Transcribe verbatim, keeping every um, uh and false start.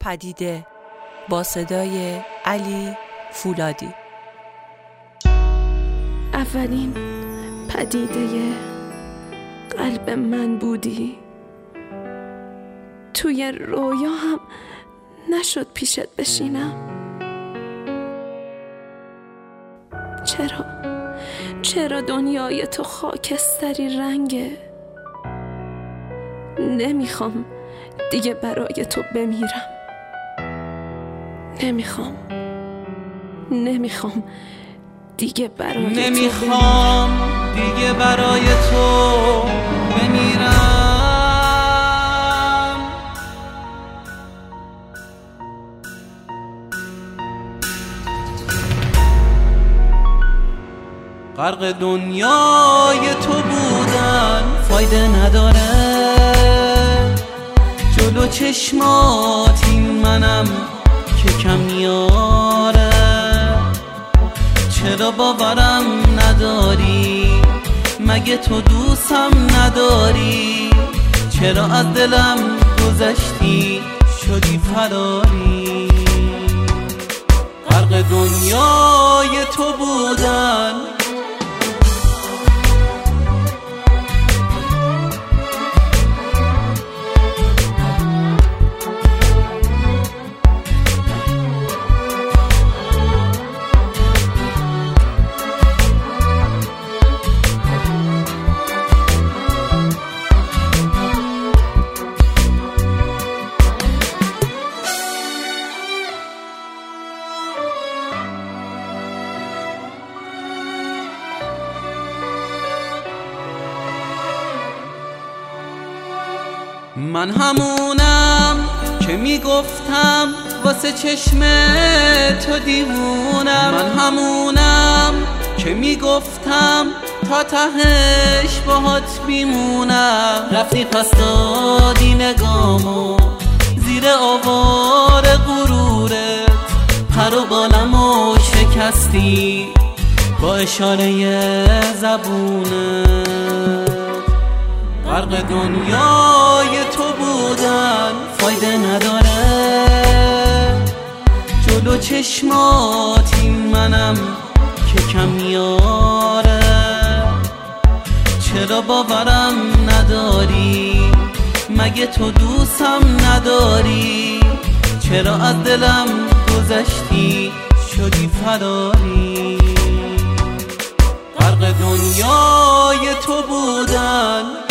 پدیده با صدای علی فولادی. اولین پدیده قلب من بودی، توی رویا هم نشد پیشت بشینم. چرا؟ چرا دنیای تو خاکستری رنگه؟ نمیخوام دیگه برای تو بمیرم. نمیخوام نمیخوام دیگه برای نمیخوام تو دیگه برای تو بمیرم. غرق دنیای تو بودن فایده نداره، جلو چشمات این منم که کم میاره. چرا باورم نداری؟ مگه تو دوستم نداری؟ چرا از دلم گذشتی شدی فراری؟ غرق دنیای تو بودن من همونم که میگفتم واسه چشم تو دیوونم. من همونم که میگفتم تا تهش باهات میمونم. رفتی پس دادی نگامو زیر آوار غرورت، پر و بالمو شکستی با اشاره زبونت. غرق دنیای تو بودن فایده نداره، جلو چشمات این منم که کم میاره. چرا باورم نداری؟ مگه تو دوستم نداری؟ چرا از دلم گذشتی شدی فراری؟ غرق دنیای تو بودن